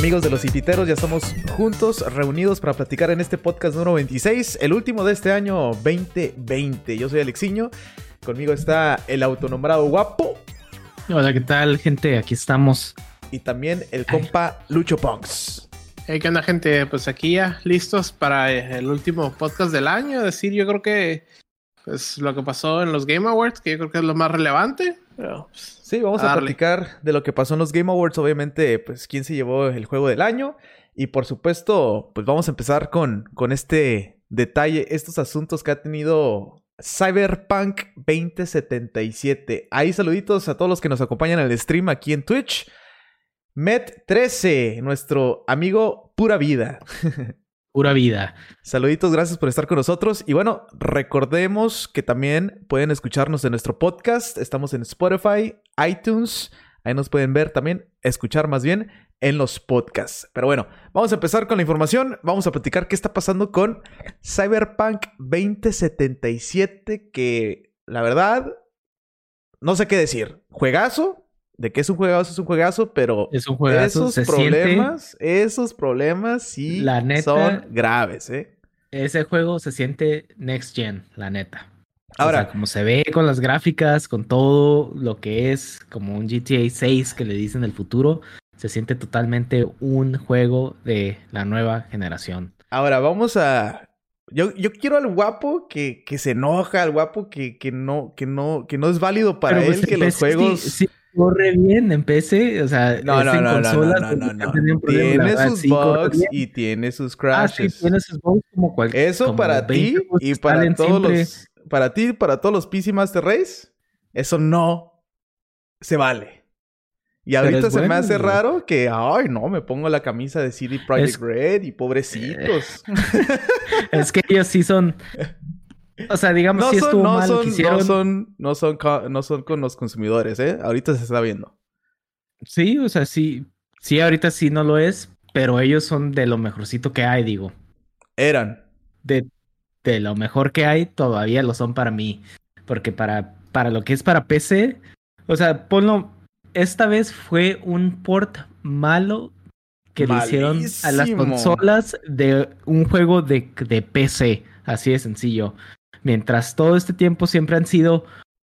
Amigos de los Ititeros, ya estamos juntos, reunidos para platicar en este podcast número 26, el último de este año 2020. Yo soy Alexiño, conmigo está el autonombrado Guapo. Hola, ¿qué tal, gente? Aquí estamos. Y también el compa Lucho Punks. ¿Qué onda, gente? Pues aquí ya listos para el último podcast del año. Decir, yo creo que pues lo que pasó en los Game Awards, que yo creo que es lo más relevante. Pero, pues, sí, vamos a platicar de lo que pasó en los Game Awards. Obviamente, pues quién se llevó el juego del año. Y por supuesto, pues vamos a empezar con este detalle, estos asuntos que ha tenido Cyberpunk 2077. Ahí saluditos a todos los que nos acompañan en el stream aquí en Twitch. Met13, nuestro amigo Pura Vida. Pura vida. Saluditos, gracias por estar con nosotros. Y bueno, recordemos que también pueden escucharnos en nuestro podcast. Estamos en Spotify, iTunes. Ahí nos pueden ver también, escuchar más bien en los podcasts. Pero bueno, vamos a empezar con la información. Vamos a platicar qué está pasando con Cyberpunk 2077. Que la verdad, no sé qué decir. Juegazo. De que es un juegazo, pero es un juegazo, esos problemas sí la neta, son graves, ¿eh? Ese juego se siente next gen, la neta. Ahora, o sea, como se ve con las gráficas, con todo lo que es como un GTA 6 que le dicen el futuro, se siente totalmente un juego de la nueva generación. Ahora, vamos a... Yo quiero al guapo que se enoja, al guapo que no es válido para pero él pues, que los juegos... Sí. Corre bien en PC, o sea, no. Tiene sus bugs y tiene sus crashes. Sí, tiene sus bugs como cualquier. Eso como para ti y para todos los... Para ti y para todos los PC Master Race, eso no se vale. Y ahorita se me hace raro que... Ay, no, me pongo la camisa de CD Projekt Red y pobrecitos. Es que ellos sí son... O sea, digamos, si estuvo mal lo que hicieron. No son con los consumidores, ¿eh? Ahorita se está viendo. Sí, o sea, sí, ahorita sí no lo es, pero ellos son de lo mejorcito que hay, digo. Eran. De lo mejor que hay, todavía lo son para mí. Porque para lo que es para PC, o sea, ponlo, esta vez fue un port malo que le hicieron a las consolas de un juego de PC. Así de sencillo. Mientras todo este tiempo siempre han sido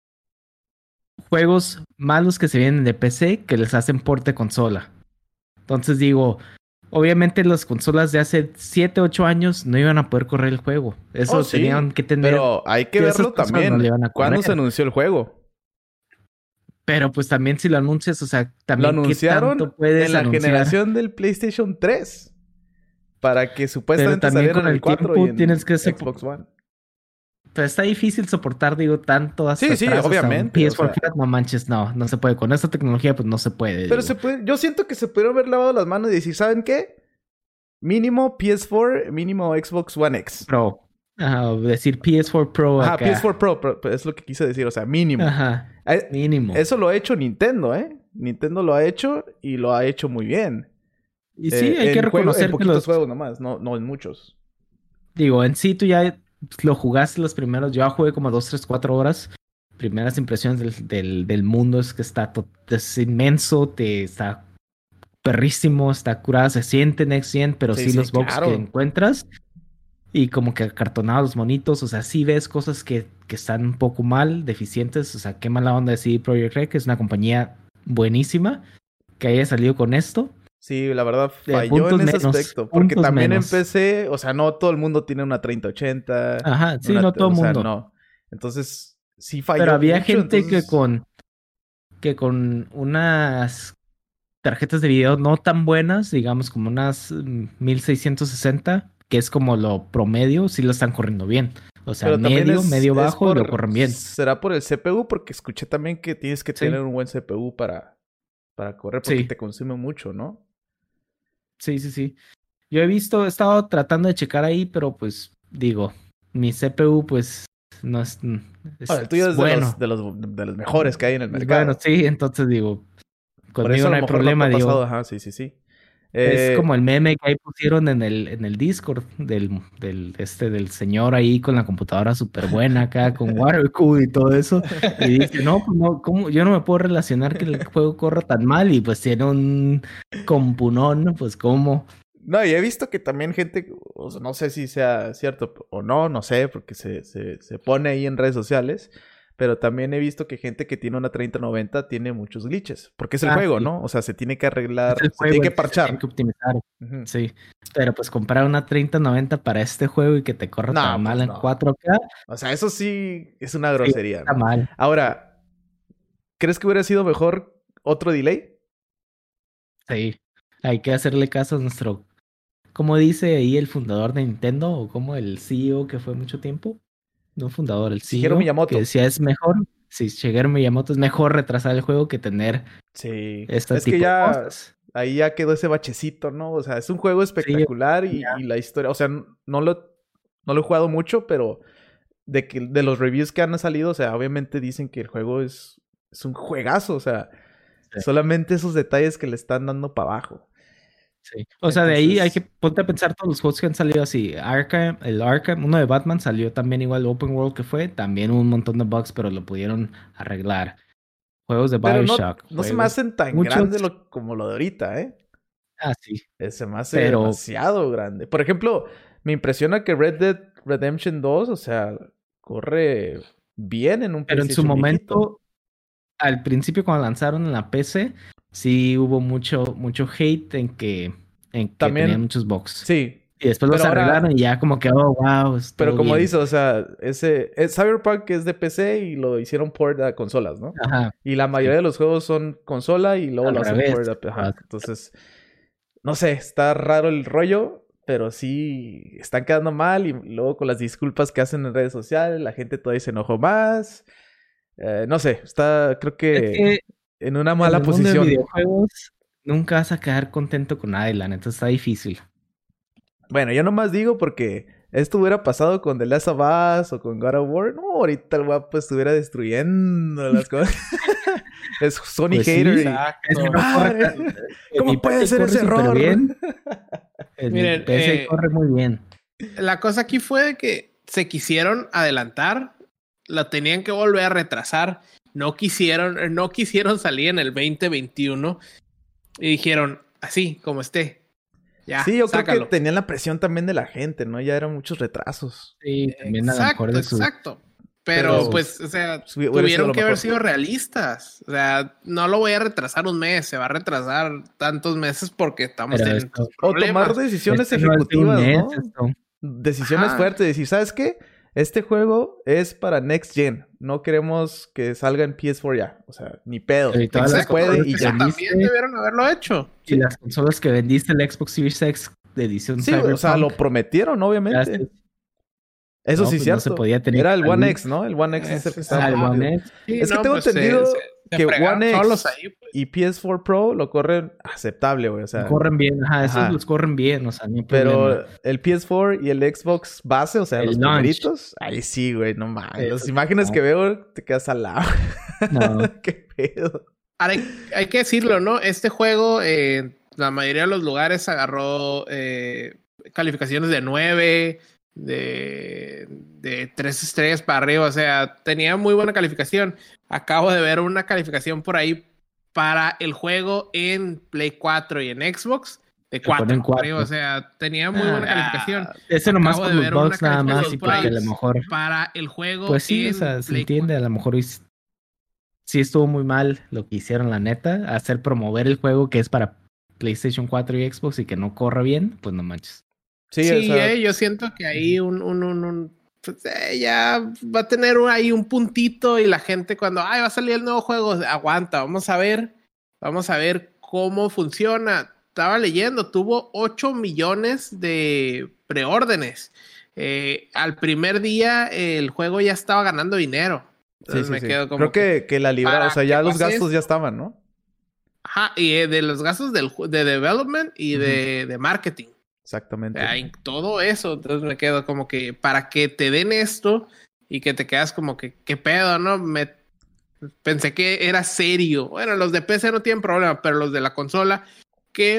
juegos malos que se vienen de PC que les hacen port de consola. Entonces digo, obviamente las consolas de hace 7, 8 años no iban a poder correr el juego. Eso tenían que tener... Pero hay que verlo también. ¿Cuándo se anunció el juego? Pero pues también si lo anuncias, o sea, también lo anunciaron ¿qué tanto puedes en la anunciar? generación del PlayStation 3. Para que supuestamente saliera en el 4 y en tienes que Xbox One. Pero está difícil soportar, digo, tanto hasta Sí, obviamente. PS4 Flat, no manches, no se puede. Con esta tecnología, pues no se puede. Pero se puede. Yo siento que se pudieron haber lavado las manos y decir, ¿saben qué? Mínimo PS4, mínimo Xbox One X. Pro. Ajá, decir PS4 Pro acá. Ajá, PS4 Pro, es lo que quise decir, o sea, mínimo. Ajá, mínimo. Eso lo ha hecho Nintendo, ¿eh? Nintendo lo ha hecho y lo ha hecho muy bien. Y sí, hay que reconocer que los juegos nomás, no en muchos. Digo, en sí tú ya lo jugaste los primeros. Yo jugué como 2, 3, 4 horas. Primeras impresiones del mundo es que es inmenso, está perrísimo, está curado, se siente next gen, pero sí los bugs que encuentras y como que acartonados los monitos, o sea, sí ves cosas que están un poco mal, deficientes, o sea, qué mala onda de CD Projekt Red, que es una compañía buenísima, que haya salido con esto. Sí, la verdad falló en ese aspecto. Porque también en PC, o sea, no todo el mundo tiene una 3080. Ajá, sí, no todo el mundo. O sea, no. Entonces, sí falló. Pero había mucho, gente que con unas tarjetas de video no tan buenas, digamos como unas 1660, que es como lo promedio, sí lo están corriendo bien. O sea, medio bajo, lo corren bien. ¿Será por el CPU? Porque escuché también que tienes que tener un buen CPU para correr, porque te consume mucho, ¿no? Sí. Yo he estado tratando de checar ahí, pero pues digo, mi CPU pues no es el tuyo es bueno. de los mejores que hay en el mercado. Bueno, sí, entonces digo, conmigo no hay problema, digo. Ajá, sí. Es como el meme que ahí pusieron en el Discord del señor ahí con la computadora súper buena acá, con watercool y todo eso. Y dice, no, pues no, ¿cómo? Yo no me puedo relacionar que el juego corra tan mal y pues tiene un compunón, pues ¿cómo? No, y he visto que también gente, o sea, no sé si sea cierto o no, no sé, porque se pone ahí en redes sociales, pero también he visto que gente que tiene una 3090 tiene muchos glitches, porque es el juego, Sí. ¿no? O sea, se tiene que arreglar, Es el se juego tiene que el que se parchar. tiene que optimizar. Ujú. Sí, pero pues comprar una 3090 para este juego y que te corra No, tan mal pues en no. 4K, O sea, eso sí es una sí, grosería, está ¿no? mal. Ahora, ¿crees que hubiera sido mejor otro delay? Sí, hay que hacerle caso a nuestro, como dice ahí el fundador de Nintendo, o como el CEO que fue mucho tiempo, no fundador, el Shigeru CEO, que Miyamoto. decía es mejor, si Shigeru Miyamoto es mejor retrasar el juego que tener Sí. este Es que tipo de ya cosas. ahí ya quedó ese bachecito, ¿no? O sea, es un juego Sí, espectacular y la historia, o sea, no lo he jugado mucho, pero de los reviews que han salido, o sea, obviamente dicen que el juego es un juegazo, o sea, sí, solamente esos detalles que le están dando para abajo. sí. O sea, de ahí hay que Entonces, ponte a pensar todos los juegos que han salido así. El Arkham, uno de Batman salió también igual Open World que fue, también un montón de bugs, pero lo pudieron arreglar. Juegos de pero BioShock, no se me juegos, hacen tan muchos, grande como lo de ahorita, ¿eh? sí, Se me hace pero demasiado grande. Por ejemplo, me impresiona que Red Dead Redemption 2, o sea, corre bien en un en su PlayStation viejito. momento, al principio cuando lanzaron en la PC, sí hubo mucho hate en que tenían También, muchos bugs. sí, Y después pero los arreglaron ahora, y ya como que, oh, wow, es pero todo como bien. dice, o sea, Cyberpunk es de PC y lo hicieron port a consolas, ¿no? Ajá, Y la mayoría sí, de los juegos son consola y luego al lo hacen revés. port a... Ajá. Entonces, no sé, está raro el rollo, pero sí están quedando mal y luego con las disculpas que hacen en redes sociales, la gente todavía se enojó más. No sé, creo Es que que en una en mala el mundo de posición. videojuegos nunca vas a quedar contento con nada, la neta está difícil. Bueno, yo nomás digo porque esto hubiera pasado con The Last of Us o con God of War. No, ahorita el guapo estuviera destruyendo las cosas. Es Sony Pues sí, hater y... es que Exacto. no corre ¡Madre! en mi ¿Cómo puede PC ser corre ese súper error? bien. En mi Miren, PC corre muy bien. la cosa aquí fue de que se quisieron adelantar, la tenían que volver a retrasar, no quisieron salir en el 2021 y dijeron, así como esté, ya, Sí, yo creo que sácalo. tenían la presión también de la gente, ¿no? Ya eran muchos retrasos. Sí, también a lo mejor Exacto, de sus... exacto. Pero Pero pues, o sea, hubiera sido tuvieron lo que haber mejor. sido realistas. O sea, no lo voy a retrasar un mes, se va a retrasar tantos meses porque estamos Pero teniendo esto, estos O tomar problemas. decisiones no es de un ejecutivas, mes, ¿no? esto. Decisiones Ajá. fuertes. Decir, ¿sabes qué? Este juego es para Next Gen. No queremos que salga en PS4 ya. O sea, ni pedo. Y todas No se las Exacto. puede consolas y que Eso ya. también vendiste, debieron haberlo hecho. y Sí. las consolas que vendiste, el Xbox Series X de edición Sí, o sea, lo Cyberpunk, prometieron, obviamente. Eso no, sí es pues no se cierto. podía tener Era que el One salir. X, ¿no? El One X es el que estaba El Ajá. prometido. One X. Sí, Es que no, tengo pues entendido se que fregaron One solos X ahí. Pues. y PS4 Pro lo corren aceptable, güey. O sea, Corren bien, ajá, esos ajá. los corren bien, o sea, no hay problema. Pero el PS4 y el Xbox base, o sea, El los launch. primeritos, ahí sí, güey, no mames. Eso Las sí, imágenes no. que veo, te quedas al lado. No. Qué pedo. Ahora, hay que decirlo, ¿no? Este juego, la mayoría de los lugares agarró calificaciones de 9, de 3 estrellas para arriba. O sea, tenía muy buena calificación. Acabo de ver una calificación por ahí para el juego en Play 4 y en Xbox de Le ponen 4 arriba. 4. O sea, tenía muy buena calificación. Ese nomás Acabo por de los ver una bugs nada más calificación y por porque ahí a lo mejor... para el juego Pues sí, o en sea, se Play entiende, a lo mejor sí estuvo muy mal lo que hicieron, la neta, hacer promover el juego que es para PlayStation 4 y Xbox y que no corra bien, pues no manches. Sí, o Sí, sea, yo siento que ahí pues, ya va a tener ahí un puntito y la gente cuando, ay, va a salir el nuevo juego, aguanta, vamos a ver cómo funciona. Estaba leyendo, tuvo 8 millones de preórdenes. Al primer día el juego ya estaba ganando dinero. sí, Entonces sí, me sí. quedo como Creo que la libraron, o sea, para ya que los pase gastos ya esto. estaban, ¿no? Ajá, y de los gastos de development y de marketing. Exactamente. En todo eso, entonces me quedo como que para que te den esto y que te quedas como que, ¿qué pedo, no? Pensé que era serio. Bueno, los de PC no tienen problema, pero los de la consola, que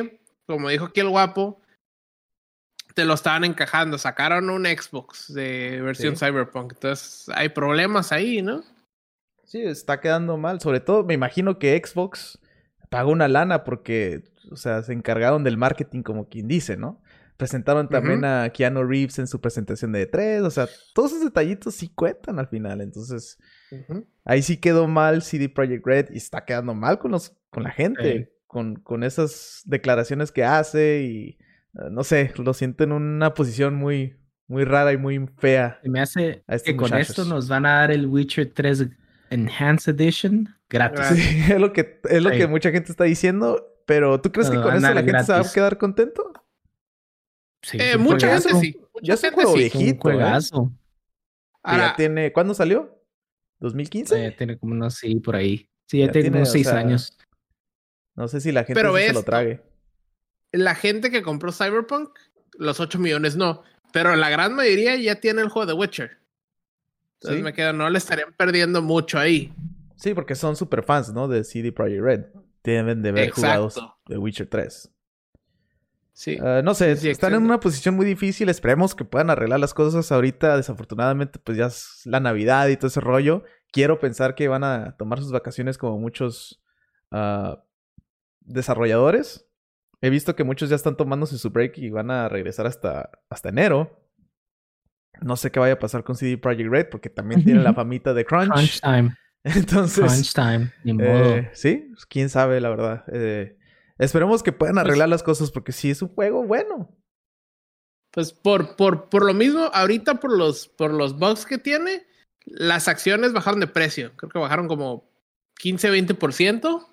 como dijo aquí el guapo, te lo estaban encajando. Sacaron un Xbox de versión Cyberpunk. Entonces hay problemas ahí, ¿no? Sí, está quedando mal. Sobre todo, me imagino que Xbox pagó una lana porque, o sea, se encargaron del marketing como quien dice, ¿no? Presentaron también a Keanu Reeves en su presentación de E3. O sea, todos esos detallitos sí cuentan al final. Entonces, ahí sí quedó mal CD Projekt Red y está quedando mal con la gente. Con esas declaraciones que hace y... no sé, lo siento en una posición muy, muy rara y muy fea. Me hace que con esto nos van a dar el Witcher 3 Enhanced Edition gratis. Sí, es lo que mucha gente está diciendo. Pero ¿tú crees que con eso la gente se va a quedar contento? Sí, mucha gente sí. Ya es un juego viejito. Un juegazo. Ahora, ya tiene... ¿Cuándo salió? ¿2015? Ya tiene como unos, sí, por ahí. Sí, ya tiene unos 6 años. No sé si la gente se lo trague. La gente que compró Cyberpunk, los 8 millones no. Pero la gran mayoría ya tiene el juego de Witcher. Entonces me quedo, no le estarían perdiendo mucho ahí. Sí, porque son super fans, ¿no? De CD Projekt Red. Deben de haber jugado de Witcher 3. Sí. No sé, están en una posición muy difícil. Esperemos que puedan arreglar las cosas ahorita. Desafortunadamente, pues ya es la Navidad y todo ese rollo. Quiero pensar que van a tomar sus vacaciones como muchos desarrolladores. He visto que muchos ya están tomándose su break y van a regresar hasta enero. No sé qué vaya a pasar con CD Projekt Red porque también tiene la famita de Crunch. Crunch time. Entonces... Crunch time, ni modo. Sí, pues, quién sabe, la verdad. Esperemos que puedan arreglar las cosas porque sí es un juego bueno. Pues por lo mismo, ahorita por los bugs que tiene, las acciones bajaron de precio. Creo que bajaron como 15-20%.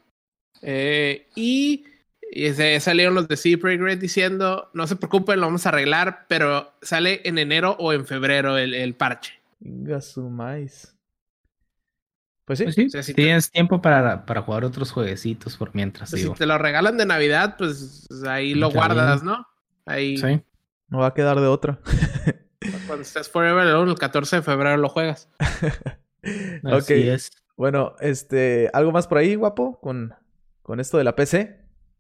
Y salieron los de CD Projekt Red diciendo, no se preocupen, lo vamos a arreglar, pero sale en enero o en febrero el parche. Gasumais. Pues sí. Pues sí, o sea, si tienes tiempo para jugar otros jueguecitos por mientras. Pues si te lo regalan de Navidad, pues ahí lo guardas, ¿no? Ahí. Sí. No va a quedar de otra. Cuando estés Forever Alone, el 14 de febrero lo juegas. Así es. Bueno, ¿algo más por ahí, guapo? Con esto de la PC.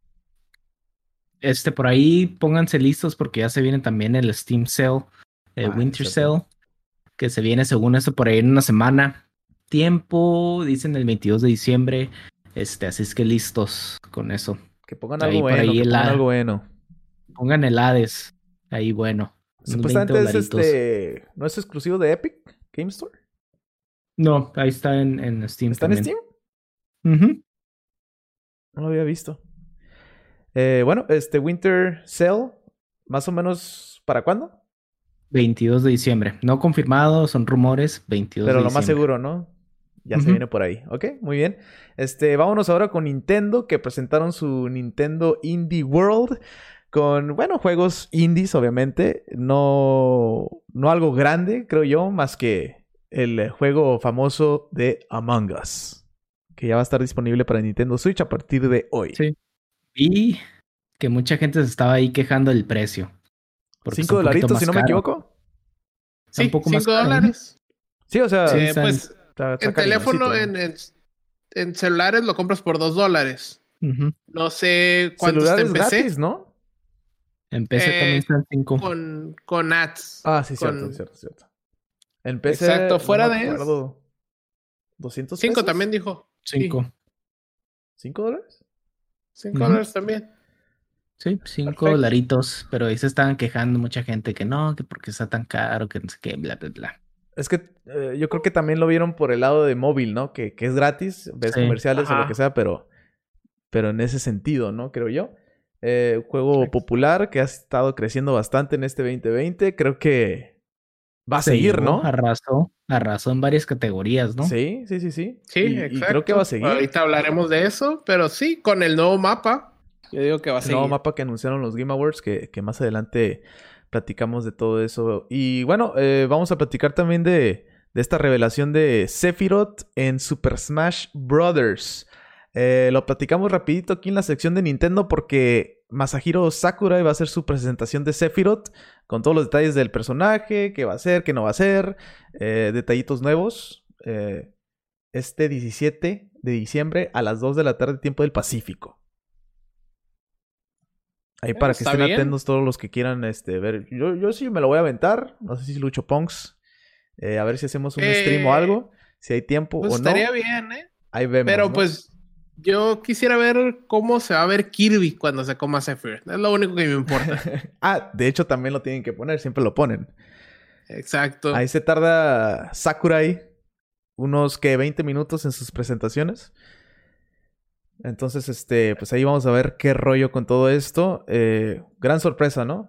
Por ahí pónganse listos porque ya se viene también el Steam Sale, el Winter Sale, que se viene según esto por ahí en una semana. Tiempo, dicen el 22 de diciembre. Así es que listos con eso. Que pongan algo bueno, pongan algo bueno. Pongan el Hades. Ahí bueno. Supuestamente ¿no es exclusivo de Epic Game Store? No, ahí está en Steam. ¿Está también. en Steam? No lo había visto. Bueno, Winter Sale, más o menos, ¿para cuándo? 22 de diciembre. No confirmado, son rumores, 22 Pero de diciembre. Pero lo más seguro, ¿no? Ya se viene por ahí. Ok, muy bien. Vámonos ahora con Nintendo, que presentaron su Nintendo Indie World. Con, bueno, juegos indies, obviamente. No algo grande, creo yo, más que el juego famoso de Among Us. Que ya va a estar disponible para Nintendo Switch a partir de hoy. Sí. Y que mucha gente se estaba ahí quejando del precio. $5, si no me equivoco. Sí, $5. Sí, o sea... Sí, pues en teléfono, en celulares lo compras por $2. No sé cuánto está en PC. Gratis, ¿no? En PC también están 5. Con ads. Ah, sí, cierto. En PC... Exacto, fuera de eso. ¿200 5 también dijo. 5. ¿$5? $5 también. Sí, $5, pero ahí se estaban quejando mucha gente que no, que porque está tan caro, que no sé qué, bla, bla, bla. Es que yo creo que también lo vieron por el lado de móvil, ¿no? Que es gratis, ves comerciales o lo que sea, pero en ese sentido, ¿no? Creo yo. Juego popular que ha estado creciendo bastante en este 2020. Creo que va a seguir, ¿no? Arrasó en varias categorías, ¿no? Sí. Sí, exacto. Y creo que va a seguir. Ahorita hablaremos de eso, pero sí, con el nuevo mapa. Yo digo que va a seguir. El nuevo mapa que anunciaron los Game Awards, que más adelante platicamos de todo eso. Y bueno, vamos a platicar también de esta revelación de Sephiroth en Super Smash Bros. Lo platicamos rapidito aquí en la sección de Nintendo porque Masahiro Sakurai va a hacer su presentación de Sephiroth con todos los detalles del personaje, qué va a hacer, qué no va a hacer, detallitos nuevos. 17 de diciembre a las 2 de la tarde, tiempo del Pacífico. Ahí para que está estén bien. atentos todos los que quieran ver. Yo sí me lo voy a aventar. No sé si Lucho Punks. A ver si hacemos un stream o algo. Si hay tiempo Pues o no. estaría bien, ¿eh? Ahí vemos, Pero ¿no? pues yo quisiera ver cómo se va a ver Kirby cuando se coma Sephiroth. Es lo único que me importa. De hecho también lo tienen que poner. Siempre lo ponen. Exacto. Ahí se tarda Sakurai unos, 20 minutos en sus presentaciones. Entonces, pues ahí vamos a ver qué rollo con todo esto. Gran sorpresa, ¿no?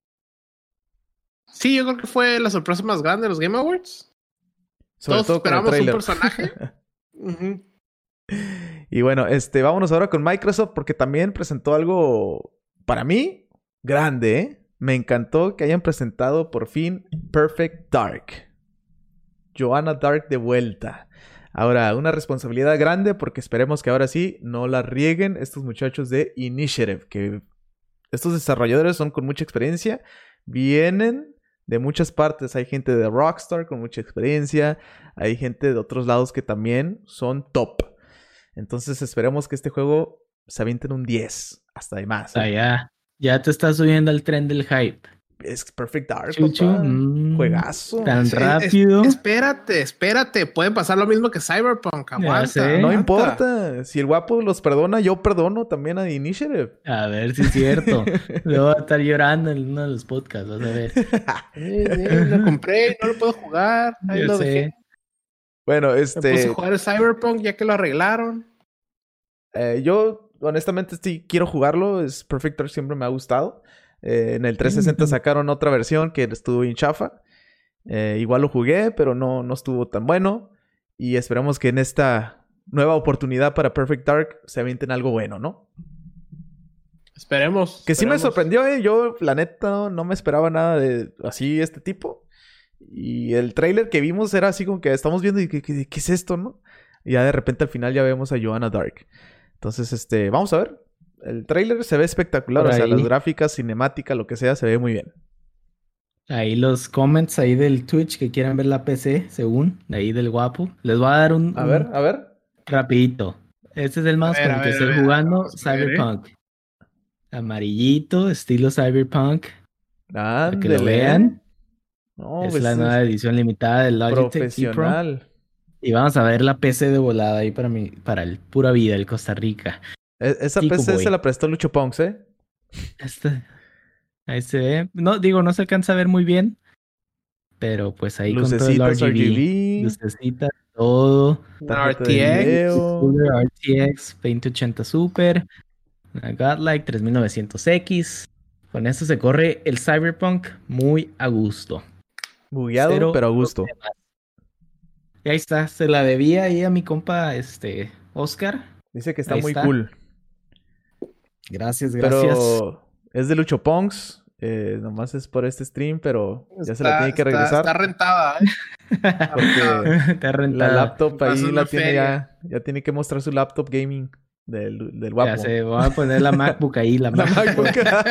Sí, yo creo que fue la sorpresa más grande de los Game Awards. Sobre Todos todo con el esperamos un tráiler. personaje. Ujú. Y bueno, vámonos ahora con Microsoft porque también presentó algo, para mí, grande, ¿eh? Me encantó que hayan presentado por fin Perfect Dark. Joanna Dark de vuelta. Ahora, una responsabilidad grande porque esperemos que ahora sí no la rieguen estos muchachos de Initiative, que estos desarrolladores son con mucha experiencia, vienen de muchas partes. Hay gente de Rockstar con mucha experiencia, hay gente de otros lados que también son top. Entonces esperemos que este juego se aviente en un 10, hasta de más. Ya te estás subiendo al tren del hype. Es Perfect Dark, Chuchu, papá. Juegazo. Tan rápido. Espérate. Puede pasar lo mismo que Cyberpunk. Aguanta. sé. No aguanta. importa. Si el guapo los perdona, yo perdono también a The Initiative. A ver si es cierto. Luego va a estar llorando en uno de los podcasts, vas a ver. Lo compré y no lo puedo jugar. Ahí Yo lo sé. dejé. Bueno, Me puse a jugar el Cyberpunk ya que lo arreglaron. yo honestamente sí quiero jugarlo. Perfect Dark siempre me ha gustado. En el 360 sacaron otra versión que estuvo bien chafa. Igual lo jugué, pero no estuvo tan bueno. Y esperamos que en esta nueva oportunidad para Perfect Dark se avienten algo bueno, ¿no? Esperemos. Que sí me sorprendió, ¿eh? Yo, la neta, no me esperaba nada de así este tipo. Y el tráiler que vimos era así como que estamos viendo y ¿qué es esto, no? Y ya de repente al final ya vemos a Joanna Dark. Entonces, vamos a ver. El tráiler se ve espectacular. O sea, las gráficas, cinemática, lo que sea, se ve muy bien. Ahí los comments ahí del Twitch que quieran ver la PC, según, de ahí del guapo. Les voy a dar un... A ver. Rapidito. Este es el más con el que estoy jugando, Cyberpunk. Amarillito, estilo Cyberpunk. Para que lo vean. No, es la nueva edición limitada del Logitech profesional. Pro. Y vamos a ver la PC de volada ahí para el pura vida, el Costa Rica. Esa Tico PC Boy. se la prestó Lucho Punks, ¿eh? Ahí se ve. No se alcanza a ver muy bien. Pero pues ahí Lucecitas, con todo el RGB. Lucecitas, todo. RTX 2080 Super. Una Godlike 3900X. Con esto se corre el Cyberpunk muy a gusto. Bugueado, pero a gusto. Y ahí está, se la debía ahí a mi compa Oscar. Dice que está muy cool. Gracias. Pero es de Lucho Punks. Nomás es por este stream, pero ya se la tiene que regresar. Está rentada, ¿eh? Porque está rentada. La laptop ahí la tiene ya tiene que mostrar su laptop gaming del guapo. Ya se va a poner la MacBook ahí, la MacBook.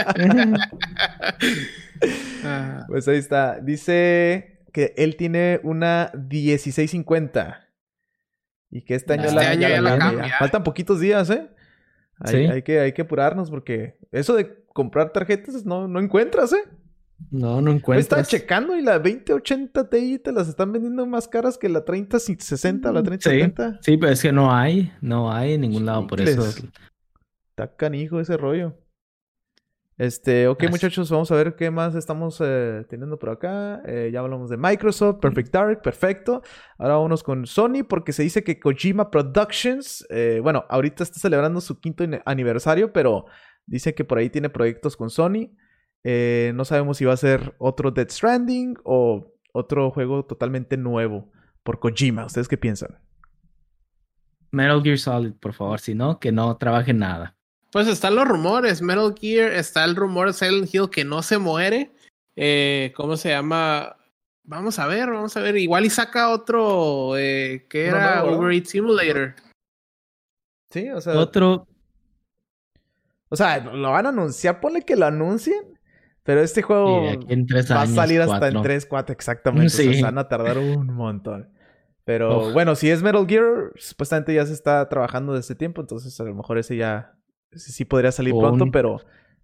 Pues ahí está. Dice que él tiene una 1650 y que este año la cambia. Faltan poquitos días, ¿eh? Sí. Hay que apurarnos porque eso de comprar tarjetas no encuentras, ¿eh? No encuentras. Estaba checando y la 2080 Ti te las están vendiendo más caras que la 3060 o la 3070. Sí, pero es que no hay en ningún lado, por eso. Está canijo ese rollo. Ok, muchachos, vamos a ver qué más estamos teniendo por acá. Ya hablamos de Microsoft, Perfect Dark, perfecto. Ahora vámonos con Sony porque se dice que Kojima Productions, ahorita está celebrando su 5º aniversario, pero dice que por ahí tiene proyectos con Sony. No sabemos si va a ser otro Death Stranding o otro juego totalmente nuevo por Kojima. ¿Ustedes qué piensan? Metal Gear Solid, por favor, si no, que no trabaje nada. Pues están los rumores, Metal Gear, está el rumor de Silent Hill que no se muere. ¿Cómo se llama? Vamos a ver. Igual y saca otro que era Uber Eats Simulator. Sí, o sea... Otro... O sea, lo van a anunciar, ponle que lo anuncien. Pero este juego va a salir hasta en 3, 4, exactamente. Sí. O sea, se van a tardar un montón. Pero bueno, si es Metal Gear, supuestamente ya se está trabajando desde tiempo. Entonces a lo mejor ese sí podría salir pronto, pero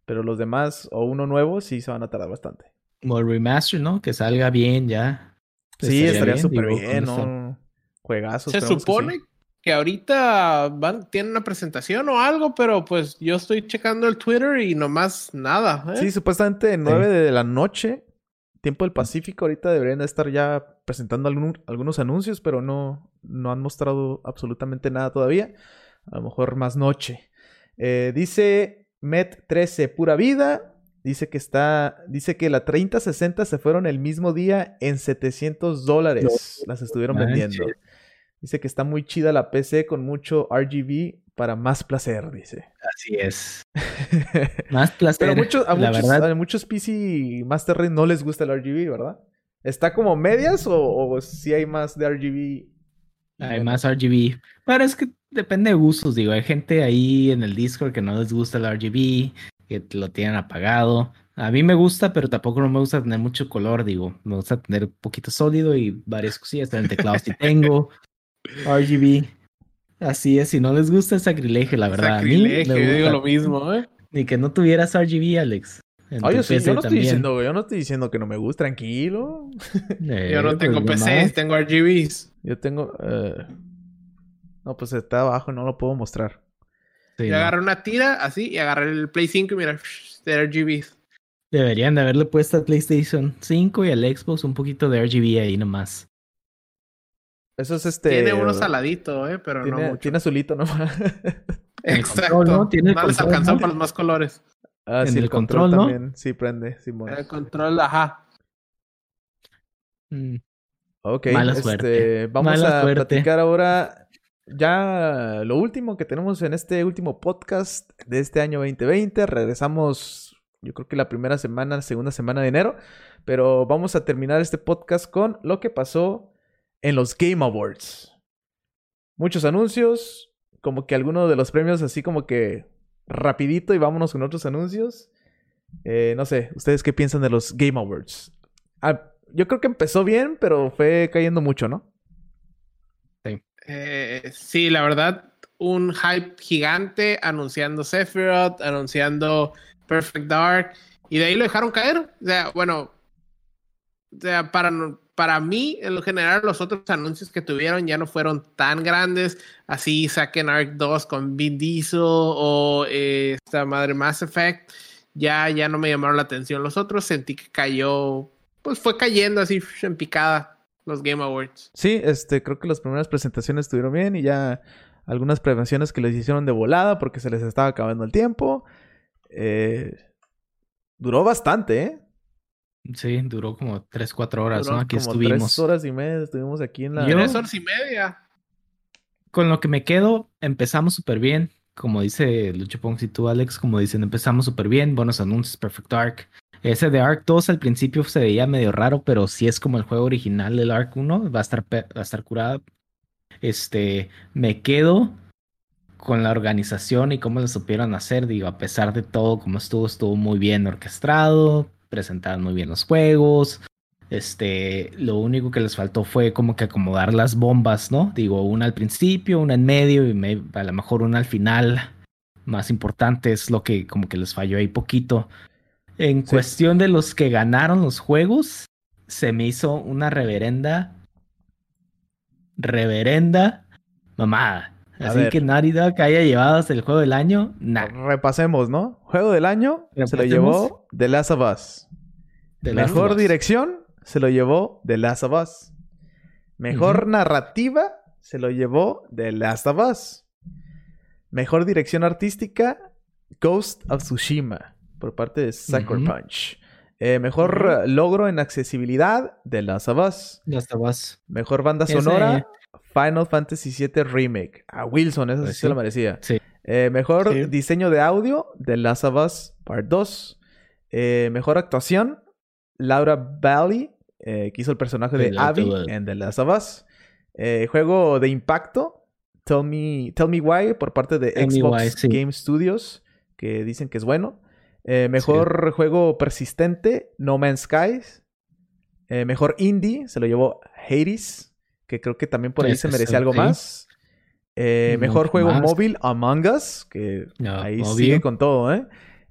Pero los demás, o uno nuevo, sí se van a tardar bastante. Como el remaster, ¿no? Que salga bien ya. Sí, estaría súper digo, bien, con eso. ¿no? Juegazos. Se esperemos que supone sí. que ahorita tienen una presentación o algo, pero pues yo estoy checando el Twitter y nomás nada. Sí, supuestamente 9 de la noche, tiempo del Pacífico, ahorita deberían de estar ya presentando algunos anuncios, pero no han mostrado absolutamente nada todavía. A lo mejor más noche. Dice Met13, pura vida. Dice que la 3060 se fueron el mismo día en $700. Las estuvieron vendiendo. Dice que está muy chida la PC con mucho RGB para más placer, dice. Así es. Más placer. Pero verdad. a muchos PC Master Race no les gusta el RGB, ¿verdad? ¿Está como medias o sí hay más de RGB? Hay más RGB. Pero es que depende de gustos, digo. Hay gente ahí en el Discord que no les gusta el RGB, que lo tienen apagado. A mí me gusta, pero tampoco no me gusta tener mucho color, digo. Me gusta tener un poquito sólido y varias cosillas. En el teclado sí tengo RGB. Así es, si no les gusta es sacrilegio, la verdad. Sacrilegio, a mí me yo digo gusta. lo mismo, Ni que no tuvieras RGB, Alex. Yo no estoy diciendo que no me gusta, tranquilo. Yo no tengo PCs, tengo RGBs. Yo tengo... No, pues está abajo, no lo puedo mostrar. Sí, yo agarré una tira así y agarré el Play 5 y mira, de RGBs. Deberían de haberle puesto al PlayStation 5 y al Xbox un poquito de RGB ahí nomás. Eso es Tiene uno saladito, pero no mucho. Tiene azulito nomás. Exacto. Control, ¿no? ¿Tiene no les alcanzó para los más colores. Ah, en sí, el control, ¿no? también. Sí, prende, Simón. El control, ajá. Ok, Mala suerte. Vamos a platicar ahora ya lo último que tenemos en este último podcast de este año 2020. Regresamos, yo creo que la segunda semana de enero, pero vamos a terminar este podcast con lo que pasó en los Game Awards. Muchos anuncios, como que algunos de los premios así como que rapidito y vámonos con otros anuncios. No sé, ¿ustedes qué piensan de los Game Awards? Yo creo que empezó bien, pero fue cayendo mucho, ¿no? Sí. Sí, la verdad, un hype gigante anunciando Sephiroth, anunciando Perfect Dark, y de ahí lo dejaron caer. O sea, bueno, para mí, en lo general, los otros anuncios que tuvieron ya no fueron tan grandes. Así saquen Ark 2 con Vin Diesel o esta madre Mass Effect. Ya no me llamaron la atención. Los otros sentí que cayó, pues fue cayendo así en picada los Game Awards. Sí, creo que las primeras presentaciones estuvieron bien y ya algunas prevenciones que les hicieron de volada porque se les estaba acabando el tiempo. Duró bastante, ¿eh? Sí, duró como 3-4 horas, Duró ¿no? Aquí como estuvimos. 3 horas y media estuvimos aquí en la... 3 horas y media. Con lo que me quedo, empezamos súper bien. Como dice Lucho Ponks y tú, Alex, como dicen, empezamos súper bien. Buenos anuncios, Perfect Dark. Ese de Ark 2 al principio se veía medio raro, pero sí es como el juego original del Ark 1. Va a estar curada. Me quedo con la organización y cómo lo supieron hacer. Digo, a pesar de todo, como estuvo muy bien orquestado. Presentaron muy bien los juegos. Lo único que les faltó fue como que acomodar las bombas, ¿no? Digo, una al principio, una en medio y a lo mejor una al final. Más importante es lo que como que les falló ahí poquito. En cuestión de los que ganaron los juegos, se me hizo una reverenda mamada. Así que Naughty Dog haya llevado hasta el juego del año, nah. Repasemos, ¿no? Juego del año se lo llevó The Last of Us. Mejor dirección se lo llevó The Last of Us. Mejor narrativa se lo llevó The Last of Us. Mejor dirección artística, Ghost of Tsushima, por parte de Sucker Punch. Mejor logro en accesibilidad, The Last of Us. Last of Us. Mejor banda sonora, Final Fantasy VII Remake. A Wilson, eso sí se lo merecía. Sí. Mejor diseño de audio, The Last of Us Part 2. Mejor actuación, Laura Bailey, que hizo el personaje de Abby en The Last of Us. Juego de impacto, Tell Me Why, por parte de Xbox Game Studios, que dicen que es bueno. Mejor juego persistente, No Man's Skies. Mejor indie, se lo llevó Hades, que creo que también por ahí se merece algo más. Mejor juego móvil, Among Us, que ahí sigue con todo,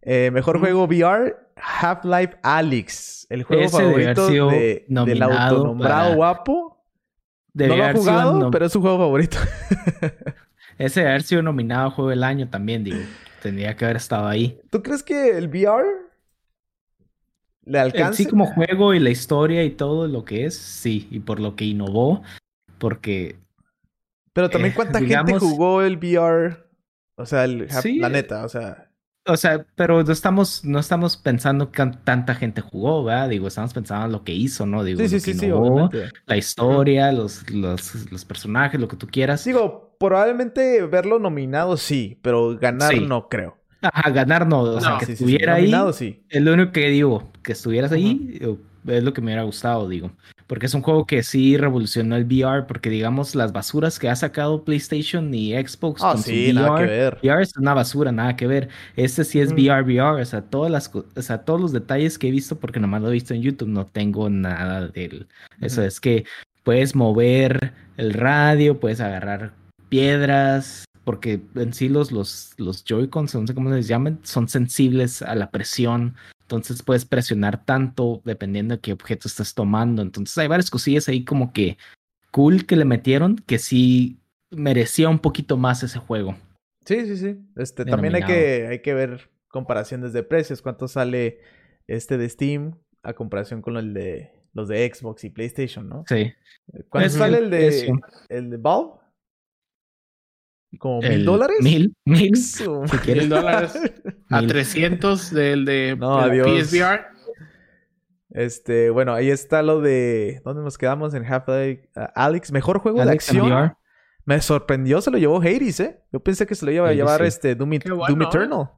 Mejor juego VR, Half-Life Alyx. El juego Ese debe haber favorito sido del nominado autonombrado para- guapo. Debe No lo he haber sido jugado, pero es su juego favorito. Ese debe haber sido nominado a Juego del Año también, digo. Tendría que haber estado ahí. ¿Tú crees que el VR le alcance? Sí, como juego y la historia y todo lo que es, sí. Y por lo que innovó, porque... Pero también cuánta gente digamos- jugó el VR. O sea, Sí, la neta, o sea... O sea, pero no estamos pensando que tanta gente jugó, ¿verdad? Digo, estamos pensando en lo que hizo, ¿no? Digo, Sí, lo sí, que sí, innovó, obviamente. la historia, los personajes, lo que tú quieras. Digo, probablemente verlo nominado sí, pero ganar Sí. no creo. Ajá, ganar no, o sea, No. que Sí, sí, sí. estuviera ahí, Nominado sí. es lo único que digo, que estuvieras ahí, es lo que me hubiera gustado, digo. Porque es un juego que sí revolucionó el VR, porque digamos, las basuras que ha sacado PlayStation y Xbox Ah, con sí, su nada que VR, ver. VR es una basura, nada que ver. Este sí es Ujú. VR, o sea, o sea, todos los detalles que he visto, porque nomás lo he visto en YouTube, no tengo nada del... Eso Ujú. es que puedes mover el radio, puedes agarrar piedras, porque en sí los Joy-Cons, no sé cómo les llaman, son sensibles a la presión. Entonces puedes presionar tanto dependiendo de qué objeto estés tomando. Entonces hay varias cosillas ahí como que cool que le metieron que sí merecía un poquito más ese juego. Sí, sí, sí. También Denominado. hay que ver comparaciones de precios. ¿Cuánto sale de Steam a comparación con los de Xbox y PlayStation, ¿no? Sí. ¿Cuánto Es sale el precio. el de Valve? ¿Como El $1,000? mil, Su si quieres. $1,000 a 1000. 300 del de No, el adiós. PSVR. Bueno, ahí está lo de... ¿Dónde nos quedamos? En Half-Life Alyx. Mejor juego de Alex en acción. VR. Me sorprendió, se lo llevó Hades, ¿eh? Yo pensé que se lo iba a Hades, llevar sí. Qué bueno, Doom Eternal.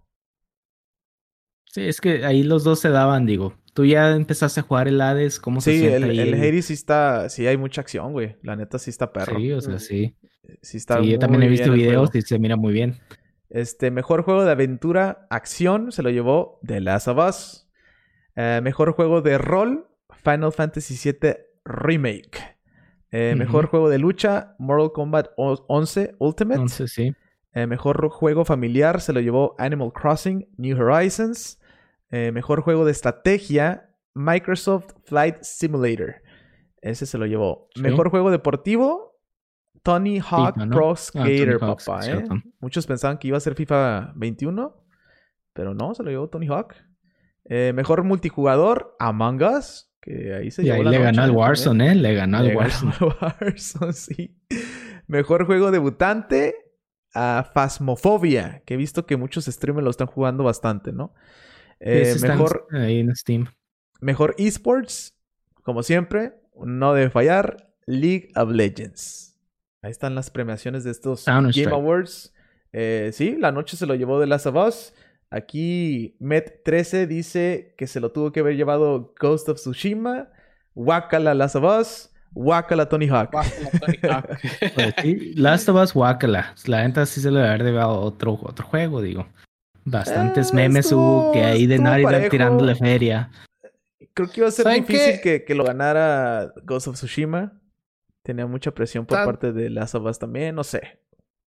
Sí, es que ahí los dos se daban, digo. Tú ya empezaste a jugar el Hades, ¿cómo se Sí, siente ahí el Hades sí está... Sí hay mucha acción, güey. La neta sí está perro. Sí, o sea, sí. Sí está Sí, yo también muy he visto bien el videos juego. y se mira muy bien. Mejor juego de aventura, acción, se lo llevó The Last of Us. Mejor juego de rol, Final Fantasy VII Remake. Mejor Ujú. juego de lucha, Mortal Kombat 11 Ultimate. Entonces, sí. Mejor juego familiar, se lo llevó Animal Crossing New Horizons. Mejor juego de estrategia, Microsoft Flight Simulator. Ese se lo llevó. Sí. Mejor juego deportivo, Tony Hawk FIFA, ¿no? Pro Tony Skater, Hawk, sí, papá, cierto. Muchos pensaban que iba a ser FIFA 21, pero no, se lo llevó Tony Hawk. Mejor multijugador, Among Us, que ahí se Y llevó ahí la le noche, ganó al también. Warzone, ¿eh? Le ganó al Le ganó Warzone. al Warzone, sí. Mejor juego debutante, Phasmophobia, que he visto que muchos streamers lo están jugando bastante, ¿no? Ese está Mejor ahí en Steam. esports, como siempre, no debe fallar, League of Legends. Ahí están las premiaciones de estos Game Counter-Strike. Awards. Sí, la noche se lo llevó The Last of Us. Aquí Met13 dice que se lo tuvo que haber llevado Ghost of Tsushima, Wakala Last of Us, Wakala Tony Hawk. Guácala, Tony Hawk. Pues sí, Last of Us, guácala. La neta sí se le debe haber llevado otro juego, digo. Bastantes memes hubo que ahí de estuvo Naughty Dog parejo. tirándole feria. Creo que iba a ser ¿Saben difícil qué? que lo ganara Ghost of Tsushima. Tenía mucha presión por Tan- parte de Last of Us también, no sé.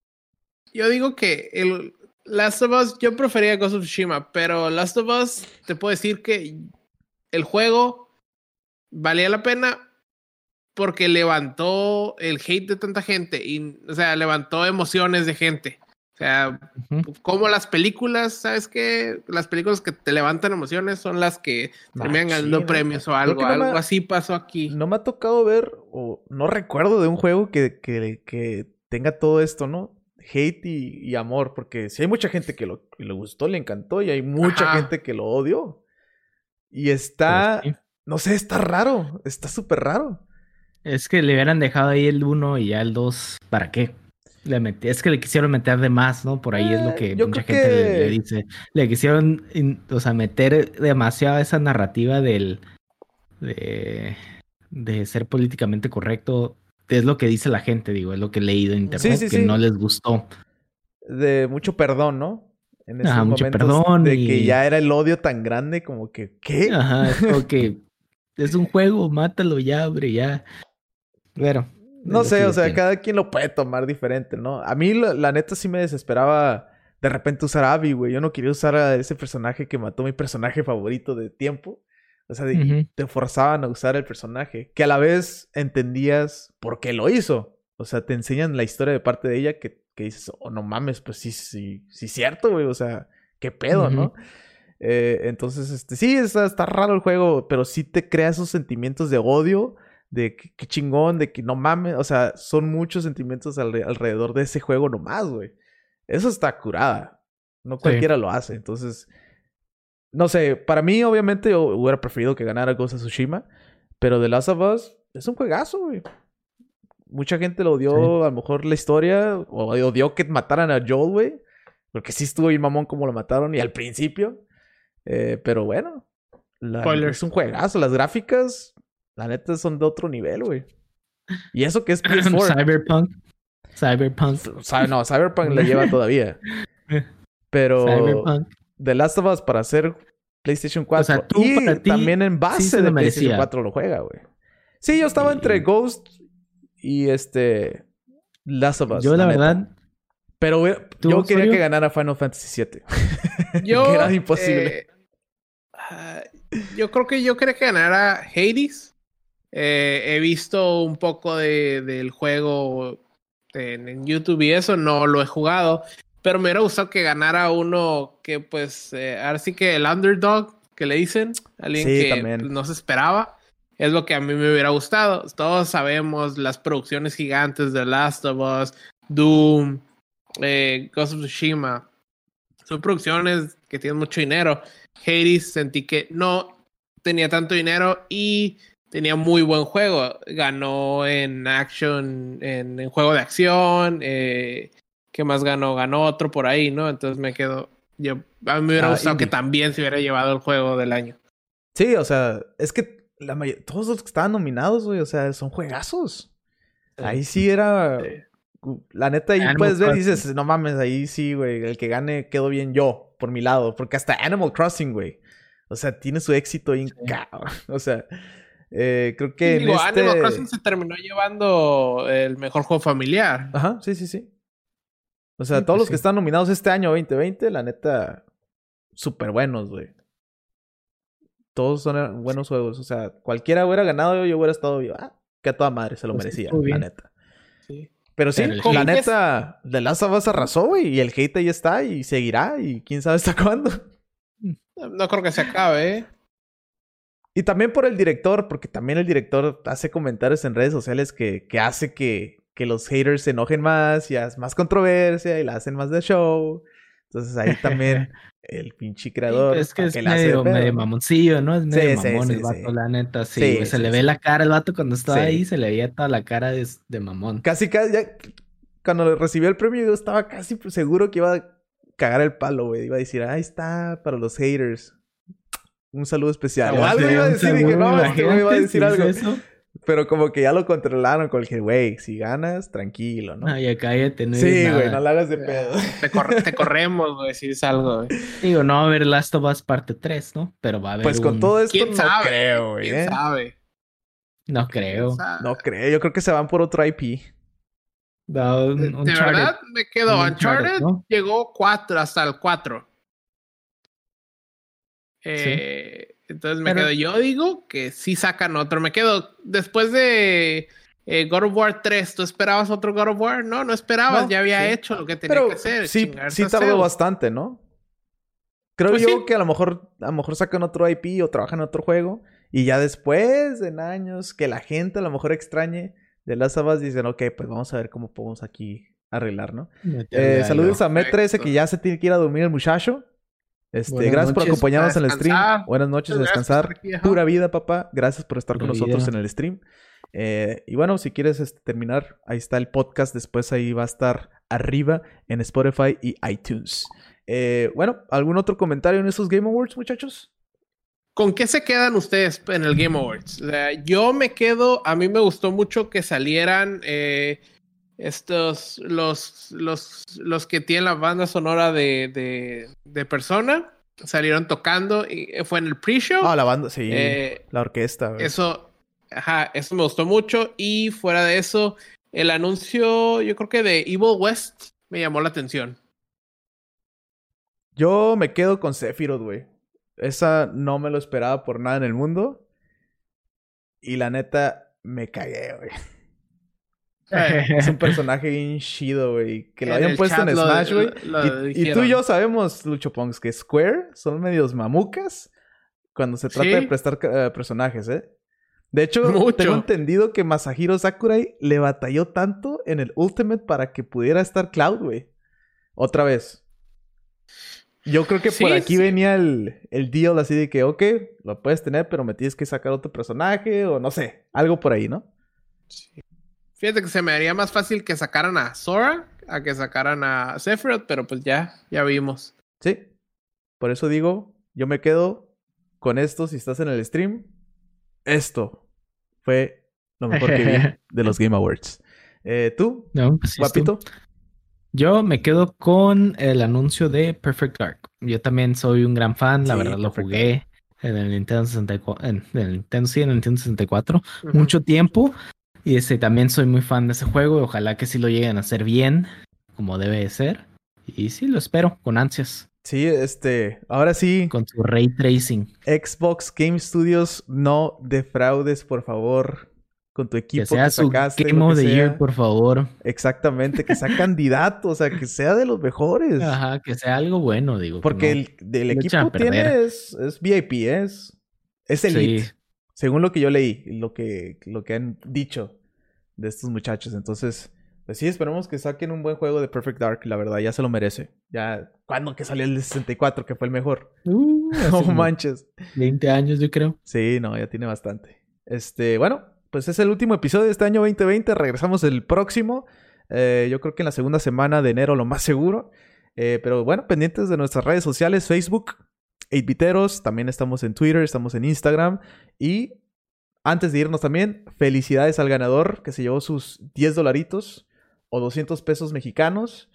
Yo digo que el Last of Us, yo prefería Ghost of Tsushima, pero Last of Us, te puedo decir que el juego valía la pena porque levantó el hate de tanta gente y, o sea, levantó emociones de gente. O sea, Ujú. como las películas, ¿sabes qué? Las películas que te levantan emociones son las que terminan ganando Machín, premios o creo algo. que no me- Algo así pasó aquí. No me ha tocado ver, o no recuerdo de un juego que tenga todo esto, ¿no? Hate y amor, porque si hay mucha gente que le gustó, le encantó, y hay mucha Ajá. gente que lo odió. Y Pues está, sí. no sé, está raro, está súper raro. Es que le hubieran dejado ahí el 1 y ya el 2, ¿para qué? Es que le quisieron meter de más, ¿no? Por ahí es lo que Yo mucha creo gente que- le dice. Le quisieron, o sea, meter demasiado esa narrativa de ser políticamente correcto. Es lo que dice la gente, digo, es lo que he leído en internet, Sí, que sí. no les gustó. De mucho perdón, ¿no? En esos Mucho momentos perdón de que y- ya era el odio tan grande como que, ¿qué? Ajá, es como que es un juego, mátalo ya, hombre, ya. Pero, No es lo sé, que o yo sea, pienso. cada quien lo puede tomar diferente, ¿no? A mí, la neta, sí me desesperaba de repente usar a Abby, güey. Yo no quería usar a ese personaje que mató mi personaje favorito de tiempo. O sea, te forzaban a usar el personaje. Que a la vez entendías por qué lo hizo. O sea, te enseñan la historia de parte de ella que dices, oh, no mames, pues sí, cierto, güey. O sea, qué pedo, ¿no? Entonces, sí, está raro el juego, pero sí te crea esos sentimientos de odio, de qué chingón, de que no mames. O sea, son muchos sentimientos alrededor de ese juego nomás, güey. Eso está curada. No cualquiera lo hace, entonces... No sé, para mí, obviamente, yo hubiera preferido que ganara Ghost of Tsushima. Pero The Last of Us es un juegazo, güey. Mucha gente lo odió, a lo mejor la historia, o odió que mataran a Joel, güey. Porque sí estuvo bien mamón como lo mataron, y al principio. Pero bueno, es un juegazo. Las gráficas, la neta, son de otro nivel, güey. Y eso que es PS4. Cyberpunk. No, Cyberpunk la lleva todavía. Pero... Cyberpunk. The Last of Us para hacer PlayStation 4. O sea, y también en base de PlayStation 4 lo juega, güey. Sí, yo estaba entre Ghost y Last of Us. Yo la verdad... Pero yo quería que ganara Final Fantasy VII. Que era imposible. Yo quería que ganara Hades. He visto un poco del juego en YouTube y eso. No lo he jugado. Pero me hubiera gustado que ganara uno que, pues, ahora sí que el underdog, que le dicen. Alguien que también no se esperaba. Es lo que a mí me hubiera gustado. Todos sabemos las producciones gigantes de Last of Us, Doom, Ghost of Tsushima. Son producciones que tienen mucho dinero. Hades sentí que no tenía tanto dinero y tenía muy buen juego. Ganó en action, en juego de acción. ¿Qué más ganó? Ganó otro por ahí, ¿no? Entonces me quedo... a mí me hubiera gustado que también se hubiera llevado el juego del año. Sí, o sea, es que todos los que estaban nominados, güey, o sea, son juegazos. Ahí sí era... La neta, ahí puedes ver y dices, no mames, ahí sí, güey, el que gane quedó bien yo, por mi lado. Porque hasta Animal Crossing, güey. O sea, tiene su éxito bien cabrón. O sea, creo que Animal Crossing se terminó llevando el mejor juego familiar. Ajá, sí. O sea, todos los que están nominados este año 2020, la neta, súper buenos, güey. Todos son buenos juegos. O sea, cualquiera hubiera ganado, yo hubiera estado... que a toda madre se lo merecía, la neta. Sí. Pero sí, la neta, The Last of Us arrasó, güey. Y el hate ahí está y seguirá. Y quién sabe hasta cuándo. No creo que se acabe, Y también por el director, porque también el director hace comentarios en redes sociales que hace que los haters se enojen más y haz más controversia y la hacen más de show. Entonces ahí también el pinche creador... Sí, es que es medio mamoncillo, ¿no? Es medio mamón el vato, la neta. Sí, se le ve la cara al vato cuando estaba ahí, se le veía toda la cara de mamón. Casi ya, cuando recibió el premio yo estaba casi seguro que iba a cagar el palo, güey. Iba a decir, ahí está, para los haters. Un saludo especial. O algo iba a decir, dije, no, este güey iba a decir algo. ¿Eso? Pero como que ya lo controlaron con el que, güey, si ganas, tranquilo, ¿no? Ya cállate, no sí, güey, no la hagas de pedo. Te corremos, güey, si es algo, güey. Digo, no va a haber Last of Us parte 3, ¿no? Pero va a haber pues con todo esto ¿Quién sabe? Creo, güey. ¿Quién sabe? No creo. No creo. Yo creo que se van por otro IP. De verdad, me quedo. Uncharted, ¿no? Llegó hasta el 4. Sí. Entonces yo digo que sí sacan otro. Me quedo después de God of War 3. ¿Tú esperabas otro God of War? No esperabas. Ya había hecho lo que tenía que hacer. Sí tardó bastante, ¿no? Creo pues yo que a lo mejor sacan otro IP o trabajan en otro juego. Y ya después, en años, que la gente a lo mejor extrañe de Last of Us, dicen, ok, pues vamos a ver cómo podemos aquí arreglar, ¿no? Saludos a Met13, que ya se tiene que ir a dormir el muchacho. Gracias por acompañarnos en el stream. Buenas noches, a descansar. Pura vida, papá. Gracias por estar con nosotros en el stream. Y bueno, si quieres terminar, ahí está el podcast. Después ahí va a estar arriba en Spotify y iTunes. Bueno, ¿algún otro comentario en esos Game Awards, muchachos? ¿Con qué se quedan ustedes en el Game Awards? Yo me quedo... A mí me gustó mucho que salieran... los que tienen la banda sonora de Persona salieron tocando y fue en el pre-show. La banda, sí. La orquesta. Eso me gustó mucho. Y fuera de eso, el anuncio, yo creo que de Evil West me llamó la atención. Yo me quedo con Sephiroth, güey. Esa no me lo esperaba por nada en el mundo. Y la neta, me cagué, güey. Es un personaje bien chido, güey. Que lo hayan puesto en Smash, güey. Y tú y yo sabemos, Lucho Pongs, que Square son medios mamucas cuando se trata de prestar personajes, ¿eh? De hecho, tengo entendido que Masahiro Sakurai le batalló tanto en el Ultimate para que pudiera estar Cloud, güey. Otra vez. Yo creo que por aquí venía el deal así de que, ok, lo puedes tener, pero me tienes que sacar otro personaje o no sé. Algo por ahí, ¿no? Sí. Fíjate que se me haría más fácil que sacaran a Sora a que sacaran a Sephiroth, pero pues ya vimos. Sí. Por eso digo, yo me quedo con esto si estás en el stream. Esto fue lo mejor que vi de los Game Awards. ¿Tú? No, pues sí, guapito. Yo me quedo con el anuncio de Perfect Dark. Yo también soy un gran fan, la verdad lo jugué en el Nintendo 64, en el Nintendo 64 mucho tiempo. Y también soy muy fan de ese juego. Ojalá que sí lo lleguen a hacer bien, como debe de ser. Y sí, lo espero con ansias. Sí, ahora sí. Con su ray tracing. Xbox Game Studios, no defraudes, por favor, con tu equipo que sea que sacaste. Game of the Year, por favor. Exactamente, que sea candidato, o sea, que sea de los mejores. Ajá, que sea algo bueno, digo. Porque el equipo tiene es VIP, es elite. Sí. Según lo que yo leí, lo que han dicho de estos muchachos. Entonces, pues sí, esperemos que saquen un buen juego de Perfect Dark. La verdad, ya se lo merece. Ya, ¿cuándo que salió el de 64? Que fue el mejor. No manches. 20 años, yo creo. Sí, no, ya tiene bastante. Bueno, pues es el último episodio de este año 2020. Regresamos el próximo. Yo creo que en la segunda semana de enero, lo más seguro. Pero bueno, pendientes de nuestras redes sociales, Facebook, 8biteros, también estamos en Twitter, estamos en Instagram. Y antes de irnos también, felicidades al ganador que se llevó sus $10 o 200 pesos mexicanos.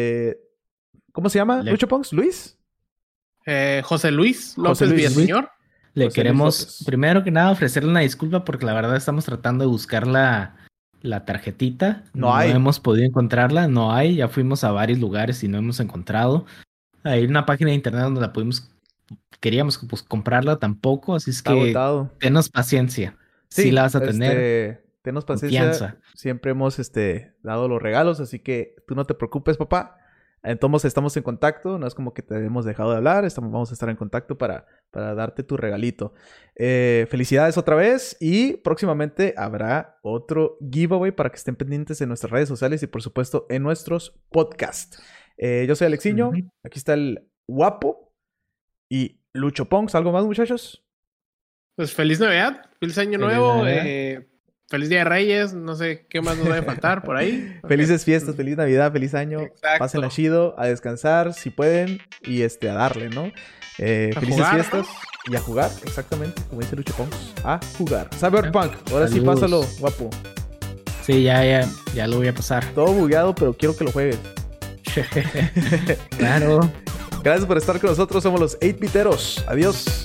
¿Cómo se llama, Lucho Pongs? ¿Luis? José Luis López Villaseñor. Le queremos, primero que nada, ofrecerle una disculpa porque la verdad estamos tratando de buscar la tarjetita. No hemos podido encontrarla, no hay. Ya fuimos a varios lugares y no hemos encontrado. Hay una página de internet donde la queríamos pues, comprarla tampoco, así es está que agotado. Tenos paciencia. Sí la vas a tener. Tenos paciencia. Confianza. Siempre hemos dado los regalos, así que tú no te preocupes, papá. Entonces estamos en contacto, no es como que te hemos dejado de hablar, vamos a estar en contacto para darte tu regalito. Felicidades otra vez y próximamente habrá otro giveaway para que estén pendientes en nuestras redes sociales y por supuesto en nuestros podcasts. Yo soy Alexiño, aquí está el guapo y Lucho Pongs. ¿Algo más, muchachos? Pues feliz Navidad, feliz Año Nuevo, feliz Día de Reyes, no sé qué más nos debe faltar por ahí. Felices fiestas, feliz Navidad, feliz año. Exacto. Pásenla chido, a descansar si pueden y a darle, ¿no? Felices jugar, fiestas, ¿no? Y a jugar, exactamente, como dice Lucho Pongs, a jugar. Cyberpunk, ahora sí pásalo, guapo. Sí, ya lo voy a pasar. Todo bugueado, pero quiero que lo juegues. Claro. Gracias por estar con nosotros, somos los 8biteros. Adiós.